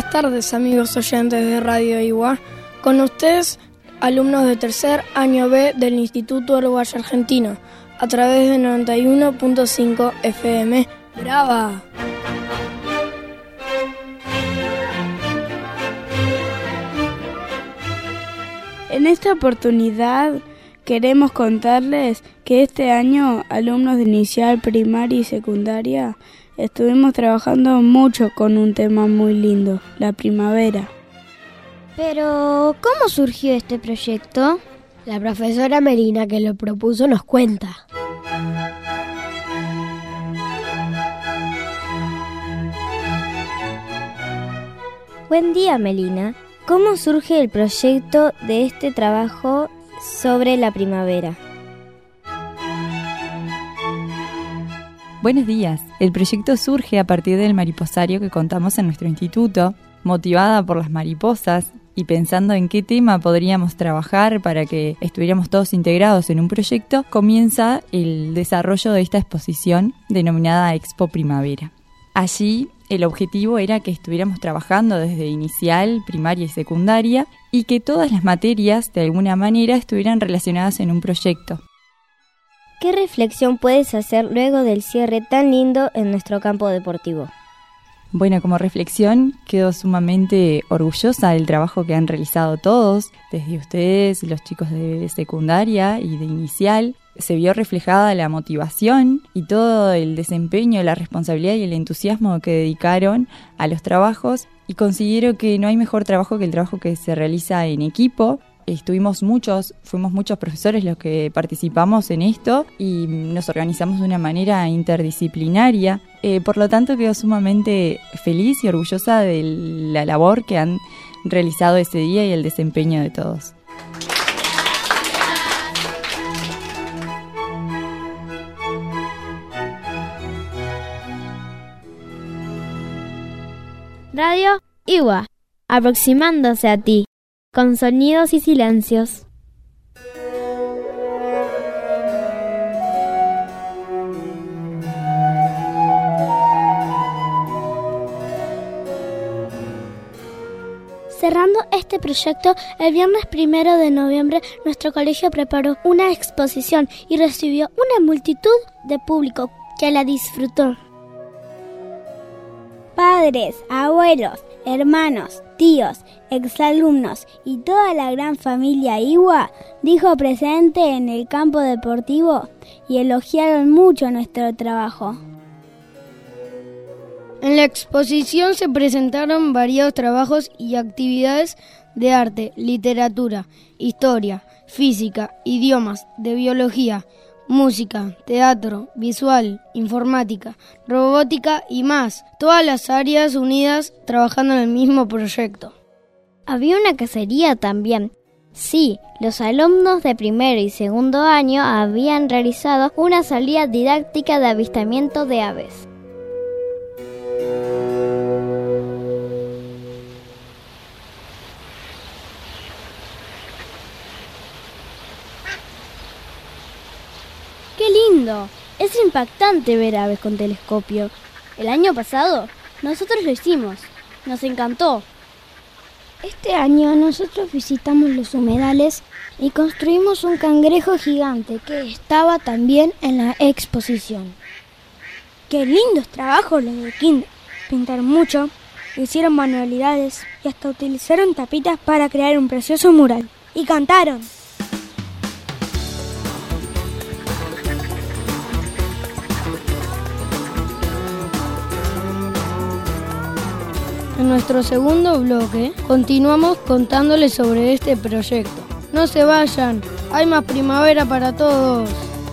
Buenas tardes, amigos oyentes de Radio Iguá. Con ustedes, alumnos de tercer año B del Instituto Uruguayo Argentino, a través de 91.5 FM. ¡Brava! En esta oportunidad queremos contarles que este año, alumnos de inicial, primaria y secundaria, estuvimos trabajando mucho con un tema muy lindo, la primavera. Pero, ¿cómo surgió este proyecto? La profesora Melina, que lo propuso, nos cuenta. Buen día, Melina. ¿Cómo surge el proyecto de este trabajo sobre la primavera? Buenos días. El proyecto surge a partir del mariposario que contamos en nuestro instituto, motivada por las mariposas y pensando en qué tema podríamos trabajar para que estuviéramos todos integrados en un proyecto, comienza el desarrollo de esta exposición denominada Expo Primavera. Allí el objetivo era que estuviéramos trabajando desde inicial, primaria y secundaria y que todas las materias de alguna manera estuvieran relacionadas en un proyecto. ¿Qué reflexión puedes hacer luego del cierre tan lindo en nuestro campo deportivo? Bueno, como reflexión, quedo sumamente orgullosa del trabajo que han realizado todos, desde ustedes, los chicos de secundaria y de inicial. Se vio reflejada la motivación y todo el desempeño, la responsabilidad y el entusiasmo que dedicaron a los trabajos, y considero que no hay mejor trabajo que el trabajo que se realiza en equipo. Fuimos muchos profesores los que participamos en esto y nos organizamos de una manera interdisciplinaria. Por lo tanto, quedo sumamente feliz y orgullosa de la labor que han realizado ese día y el desempeño de todos. Radio Iguá, aproximándose a ti, con sonidos y silencios. Cerrando este proyecto, el viernes 1 de noviembre, nuestro colegio preparó una exposición y recibió una multitud de público que la disfrutó. Padres, abuelos, hermanos, tíos, exalumnos y toda la gran familia Iguá dijo presente en el campo deportivo y elogiaron mucho nuestro trabajo. En la exposición se presentaron variados trabajos y actividades de arte, literatura, historia, física, idiomas, de biología, música, teatro, visual, informática, robótica y más. Todas las áreas unidas trabajando en el mismo proyecto. Había una cacería también. Sí, los alumnos de primero y segundo año habían realizado una salida didáctica de avistamiento de aves. ¡Qué lindo! Es impactante ver aves con telescopio. El año pasado, nosotros lo hicimos. Nos encantó. Este año nosotros visitamos los humedales y construimos un cangrejo gigante que estaba también en la exposición. ¡Qué lindos trabajos los de kinder! Pintaron mucho, hicieron manualidades y hasta utilizaron tapitas para crear un precioso mural. ¡Y cantaron! En nuestro segundo bloque, continuamos contándoles sobre este proyecto. No se vayan, hay más primavera para todos.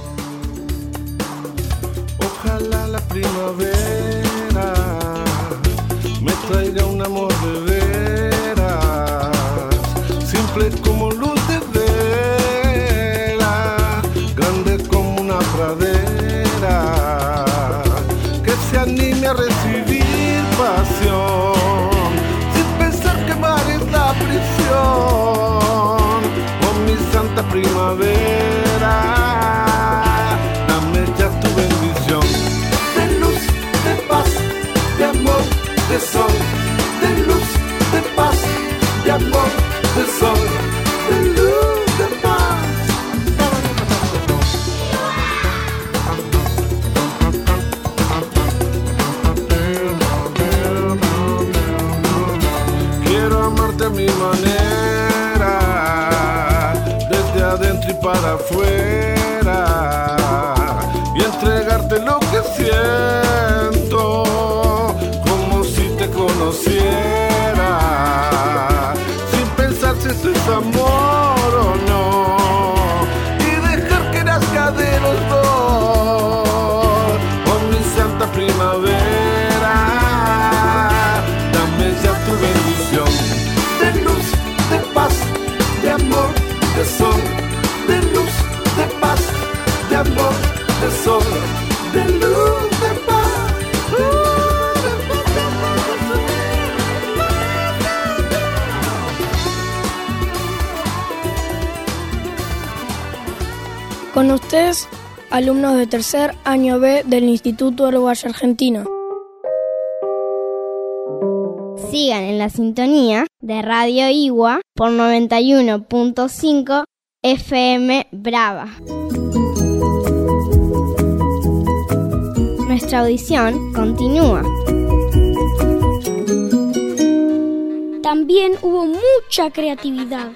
Ojalá la primavera me traiga un amor de veras, simple como luz de vela, grande como una pradera, que se anime a recibir pasión. Oh, mi santa primavera, dame ya tu bendición. De luz, de paz, de amor, de sol, de luz, amarte a mi manera, desde adentro y para afuera, y entregarte lo que siento, como si te conociera, sin pensar si esto es amor o no, y dejar que nazca de los dos, con mi santa primavera. Dame ya tu bendición, de luz, de paz, de amor, de sol, de luz, de paz, de amor, de sol, de luz, de paz. Con ustedes, alumnos de tercer año B del Instituto Uruguayo Argentino. Sigan en la sintonía de Radio Igua por 91.5 FM Brava. Nuestra audición continúa. También hubo mucha creatividad.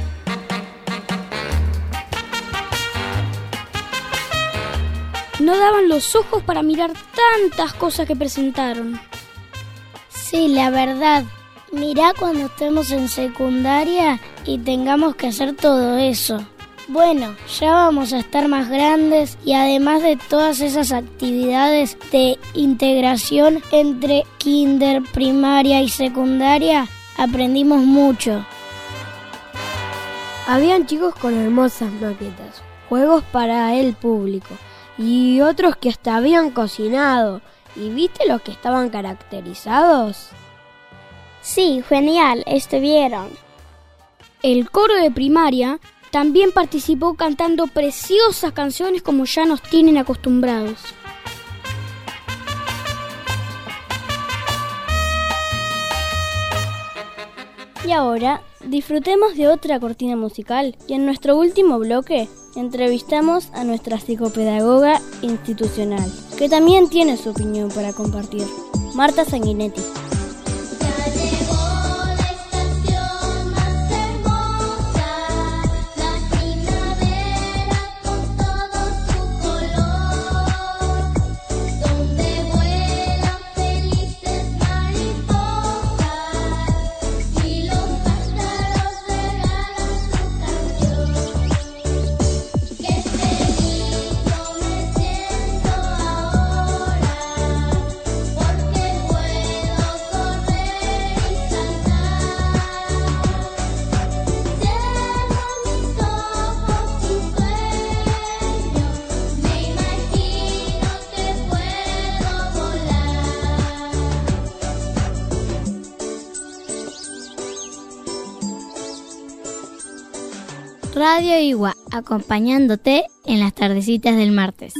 No daban los ojos para mirar tantas cosas que presentaron. Sí, la verdad. Mirá cuando estemos en secundaria y tengamos que hacer todo eso. Bueno, ya vamos a estar más grandes y además de todas esas actividades de integración entre kinder, primaria y secundaria, aprendimos mucho. Habían chicos con hermosas maquetas, juegos para el público y otros que hasta habían cocinado. ¿Y viste los que estaban caracterizados? Sí, genial, estuvieron. El coro de primaria también participó cantando preciosas canciones como ya nos tienen acostumbrados. Y ahora disfrutemos de otra cortina musical y en nuestro último bloque entrevistamos a nuestra psicopedagoga institucional, que también tiene su opinión para compartir, Marta Sanguinetti. Radio Igua, acompañándote en las tardecitas del martes.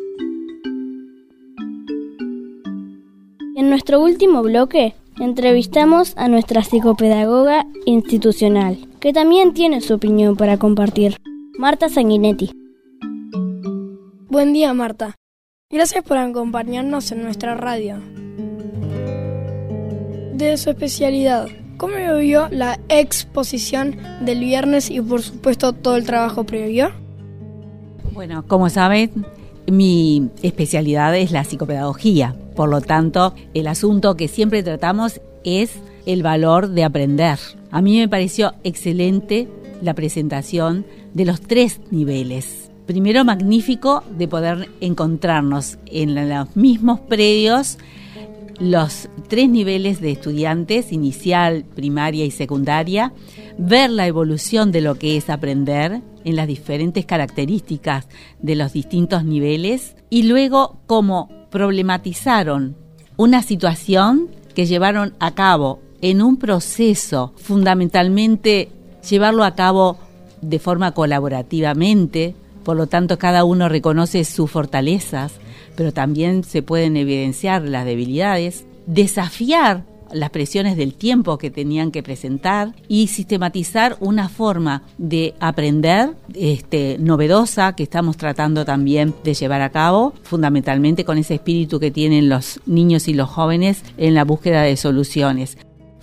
En nuestro último bloque entrevistamos a nuestra psicopedagoga institucional, que también tiene su opinión para compartir, Marta Sanguinetti. Buen día, Marta. Gracias por acompañarnos en nuestra radio. De su especialidad, ¿cómo vivió la exposición del viernes y por supuesto todo el trabajo previo? Bueno, como saben, mi especialidad es la psicopedagogía. Por lo tanto, el asunto que siempre tratamos es el valor de aprender. A mí me pareció excelente la presentación de los 3 niveles. Primero, magnífico de poder encontrarnos en los mismos predios los 3 niveles de estudiantes, inicial, primaria y secundaria, ver la evolución de lo que es aprender en las diferentes características de los distintos niveles y luego cómo problematizaron una situación que llevaron a cabo en un proceso, fundamentalmente llevarlo a cabo de forma colaborativamente, por lo tanto cada uno reconoce sus fortalezas, pero también se pueden evidenciar las debilidades, desafiar las presiones del tiempo que tenían que presentar y sistematizar una forma de aprender novedosa que estamos tratando también de llevar a cabo, fundamentalmente con ese espíritu que tienen los niños y los jóvenes en la búsqueda de soluciones.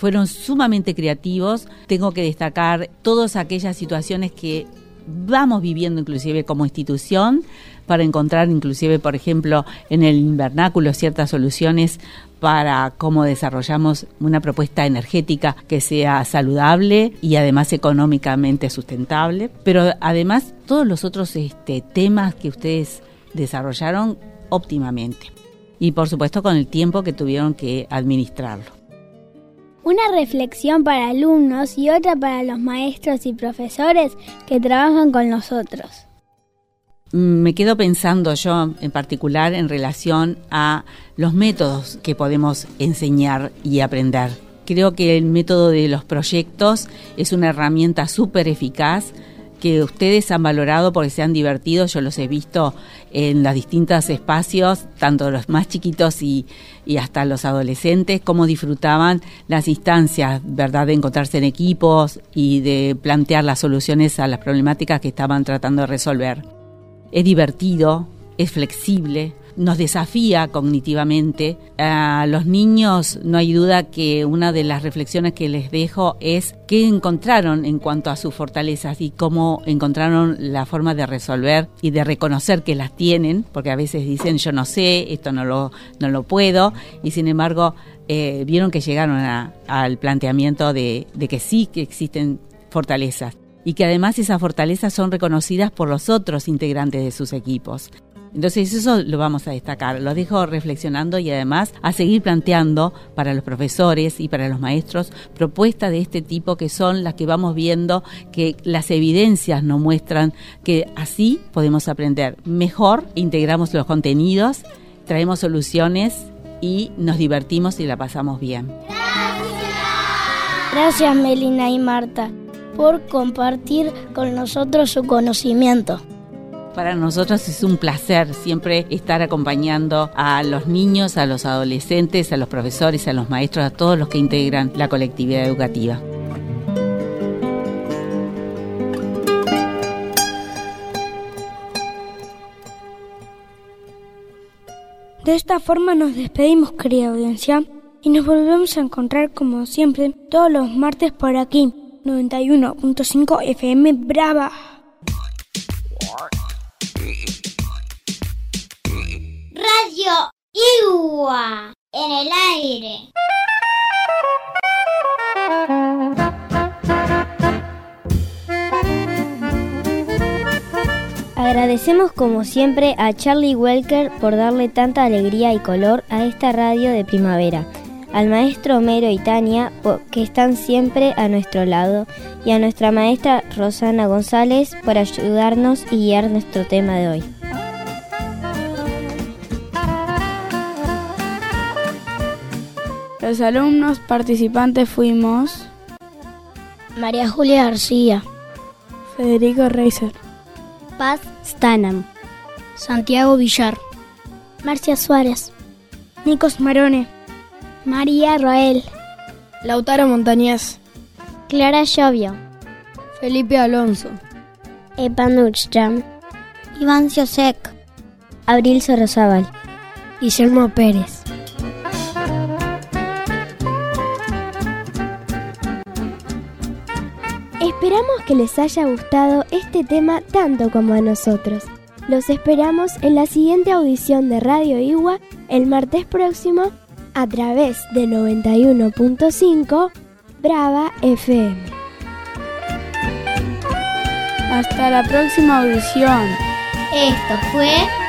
fueron sumamente creativos. Tengo que destacar todas aquellas situaciones que vamos viviendo inclusive como institución para encontrar inclusive, por ejemplo, en el invernáculo ciertas soluciones para cómo desarrollamos una propuesta energética que sea saludable y además económicamente sustentable. Pero además todos los otros temas que ustedes desarrollaron óptimamente y por supuesto con el tiempo que tuvieron que administrarlo. Una reflexión para alumnos y otra para los maestros y profesores que trabajan con nosotros. Me quedo pensando yo en particular en relación a los métodos que podemos enseñar y aprender. Creo que el método de los proyectos es una herramienta súper eficaz que ustedes han valorado porque se han divertido. Yo los he visto en los distintos espacios, tanto los más chiquitos y hasta los adolescentes, cómo disfrutaban las instancias, ¿verdad?, de encontrarse en equipos y de plantear las soluciones a las problemáticas que estaban tratando de resolver. Es divertido, es flexible, nos desafía cognitivamente. A los niños no hay duda que una de las reflexiones que les dejo es qué encontraron en cuanto a sus fortalezas y cómo encontraron la forma de resolver y de reconocer que las tienen, porque a veces dicen yo no sé, esto no lo puedo, y sin embargo vieron que llegaron al planteamiento de que sí que existen fortalezas y que además esas fortalezas son reconocidas por los otros integrantes de sus equipos. Entonces eso lo vamos a destacar, lo dejo reflexionando y además a seguir planteando para los profesores y para los maestros propuestas de este tipo que son las que vamos viendo que las evidencias nos muestran que así podemos aprender mejor, integramos los contenidos, traemos soluciones y nos divertimos y la pasamos bien. Gracias Melina y Marta por compartir con nosotros su conocimiento. Para nosotros es un placer siempre estar acompañando a los niños, a los adolescentes, a los profesores, a los maestros, a todos los que integran la colectividad educativa. De esta forma nos despedimos, querida audiencia, y nos volvemos a encontrar como siempre todos los martes por aquí, 91.5 FM Brava. Radio Igua en el aire. Agradecemos como siempre a Charlie Welker por darle tanta alegría y color a esta radio de primavera, al maestro Homero y Tania que están siempre a nuestro lado y a nuestra maestra Rosana González por ayudarnos y guiar nuestro tema de hoy. Los alumnos participantes fuimos María Julia García, Federico Reiser, Paz Stanham, Santiago Villar, Marcia Suárez, Nikos Marone, María Roel, Lautaro Montañez, Clara Llovio, Felipe Alonso, Epanuchjam, Iván Siosek, Abril Sorozábal, Guillermo Pérez. Esperamos que les haya gustado este tema tanto como a nosotros. Los esperamos en la siguiente audición de Radio Igua el martes próximo a través de 91.5 Brava FM. Hasta la próxima audición. Esto fue